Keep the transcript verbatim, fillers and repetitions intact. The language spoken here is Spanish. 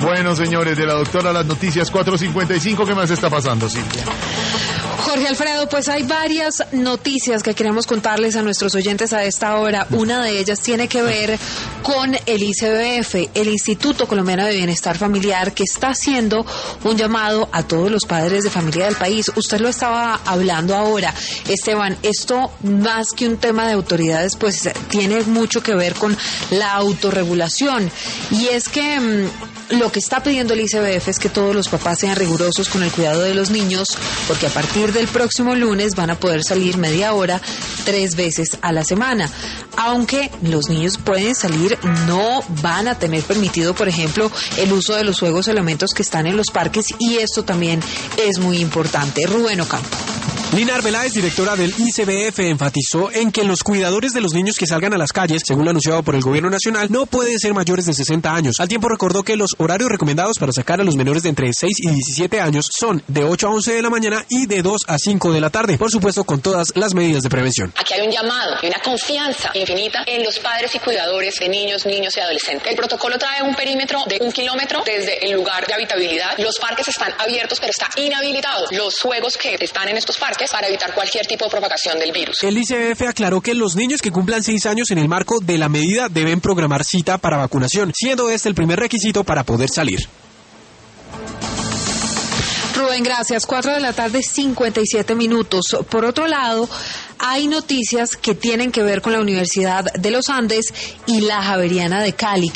Bueno, señores, de la doctora las noticias cuatro cincuenta y cinco, ¿qué más está pasando, Silvia? Jorge Alfredo, pues hay varias noticias que queremos contarles a nuestros oyentes a esta hora. Una de ellas tiene que ver con el I C B F, el Instituto Colombiano de Bienestar Familiar, que está haciendo un llamado a todos los padres de familia del país. Usted lo estaba hablando ahora, Esteban, esto más que un tema de autoridades, pues tiene mucho que ver con la autorregulación. Y es que mmm, lo que está pidiendo el I C B F es que todos los papás sean rigurosos con el cuidado de los niños, porque a partir del próximo lunes van a poder salir media hora tres veces a la semana. Aunque los niños pueden salir, no van a tener permitido, por ejemplo, el uso de los juegos elementos que están en los parques, y esto también es muy importante. Rubén Ocampo. Lina Arbeláez, directora del I C B F, enfatizó en que los cuidadores de los niños que salgan a las calles, según lo anunciado por el gobierno nacional, no pueden ser mayores de sesenta años. Al tiempo recordó que los horarios recomendados para sacar a los menores de entre seis y diecisiete años son de ocho a once de la mañana y de dos a cinco de la tarde, por supuesto con todas las medidas de prevención. Aquí hay un llamado y una confianza infinita en los padres y cuidadores de niños, niños y adolescentes. El protocolo trae un perímetro de un kilómetro desde el lugar de habitabilidad. Los parques están abiertos, pero está inhabilitado los juegos que están en estos parques para evitar cualquier tipo de propagación del virus. El I C B F aclaró que los niños que cumplan seis años en el marco de la medida deben programar cita para vacunación, siendo este el primer requisito para poder salir. Rubén, gracias. Cuatro de la tarde, cincuenta y siete minutos. Por otro lado, hay noticias que tienen que ver con la Universidad de los Andes y la Javeriana de Cali.